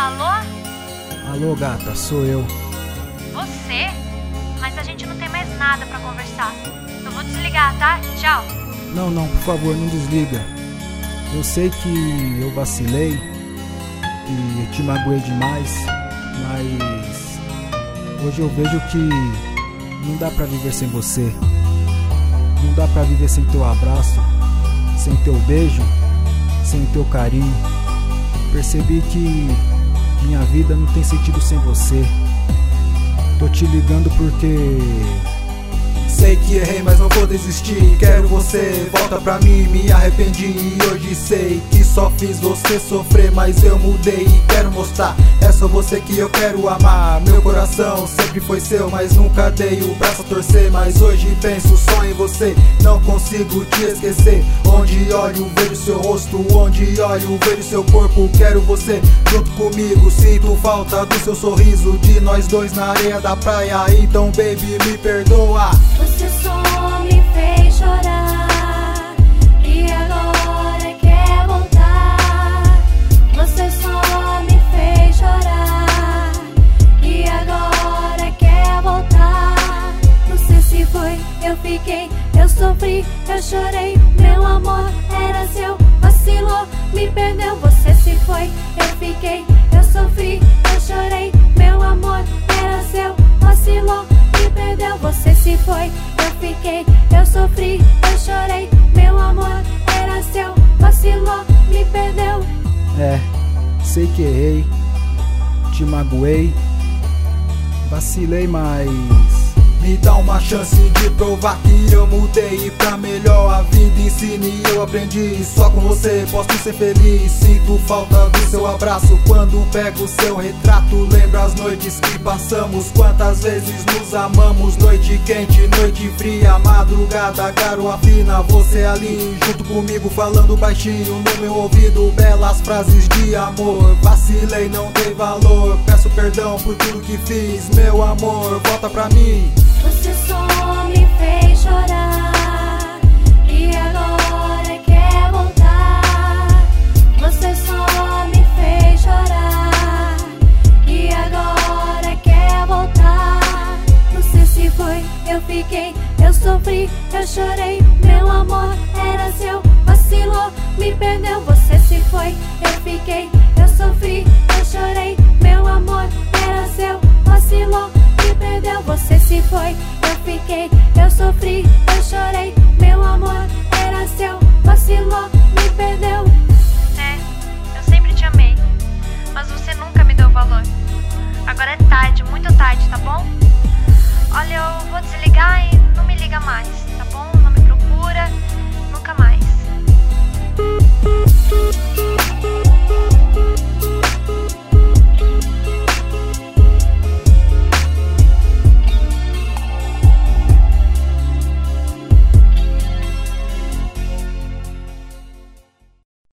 Alô? Alô, gata, sou eu. Você? Mas a gente não tem mais nada pra conversar. Eu vou desligar, tá? Tchau. Não, por favor, não desliga. Eu sei que eu vacilei, que eu te magoei demais, mas hoje eu vejo que não dá pra viver sem você. Não dá pra viver sem teu abraço, sem teu beijo, sem teu carinho. Percebi que minha vida não tem sentido sem você. Tô te ligando porque sei que errei, mas não vou desistir. Quero você, volta pra mim, me arrependi. E hoje sei que só fiz você sofrer, mas eu mudei e quero mostrar. É só você que eu quero amar. Meu coração sempre foi seu, mas nunca dei o braço a torcer. Mas hoje penso só em você, não consigo te esquecer. Onde olho vejo seu rosto, onde olho vejo seu corpo. Quero você junto comigo, sinto falta do seu sorriso, de nós dois na areia da praia. Então baby, me perdoa. Você só me fez chorar e agora quer voltar. Você só me fez chorar e agora quer voltar. Você se foi, eu fiquei, eu sofri, eu chorei. Meu amor era seu, vacilou, me perdeu. Você se foi, eu fiquei, eu sofri, eu chorei. Meu amor era seu, vacilou, me perdeu. Você se foi, eu fiquei, eu sofri, eu chorei. Meu amor era seu, vacilou, me perdeu. Sei que errei, te magoei, vacilei, mas me dá uma chance de provar que eu mudei pra melhor. A vida ensina e eu aprendi. Só com você posso ser feliz. Sinto falta do seu abraço quando pego seu retrato. Lembro as noites que passamos, quantas vezes nos amamos. Noite quente, noite fria, madrugada, garoa fina. Você ali junto comigo falando baixinho no meu ouvido, belas frases de amor. Vacilei, não dei valor, peço perdão por tudo que fiz. Meu amor, volta pra mim. Você só me fez chorar e agora quer voltar. Você só me fez chorar e agora quer voltar. Você se foi, eu fiquei, eu sofri, eu chorei. Meu amor era seu, vacilou, me perdeu. Você se foi, eu fiquei, eu sofri, eu chorei. Meu amor era seu, vacilou, me perdeu. Você se foi, eu fiquei, eu sofri, eu chorei. Meu amor era seu, vacilou, me perdeu. Eu sempre te amei, mas você nunca me deu valor. Agora é tarde, muito tarde, tá bom? Olha, eu vou desligar e não me liga mais, tá bom?